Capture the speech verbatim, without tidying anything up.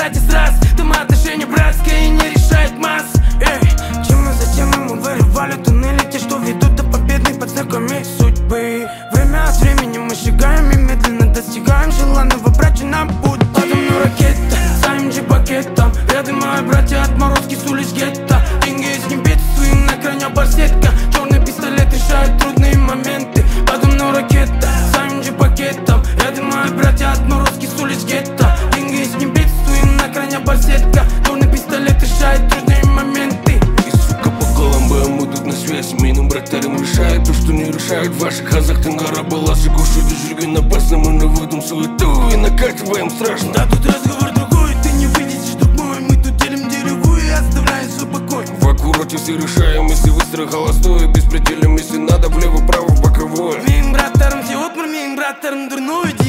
братья сраз. Там отношения братские и не решает масс. Эй, чем мы затем мы вырывали туннели, те, что ведут до победных под знаками судьбы. Время от времени мы шагаем и медленно достигаем желанного брача на путь. Подо мной ракета, с эй эм джи-пакетом. Рядом мои братья отморозки с улиц гетто. Деньги из небес, своим на крайне барсетка. Черный пистолет решает трудные моменты. Подо мной ракета, с эй эм джи-пакетом. Рядом мои братья отморозки с улиц гетто. Деньги из небес, своим на крайне барсетка. Черный пистолет решает трудные моменты. И сука по Колумбам мы тут на связи. Миным братарям решает то, что не решает в ваших хазах. Тангара баласы кушают и жильгин опасно. Мы наводим суету и накатываем страшно. Да тут разговор другой, ты не выйдешь, друг мой. Мы тут делим деревую и оставляем свой покой. В аккурате все решаем, если выстрел холостой. Беспределим, если надо, влево-право, боковое. Мин братарам все отмер, мин братарам дурной.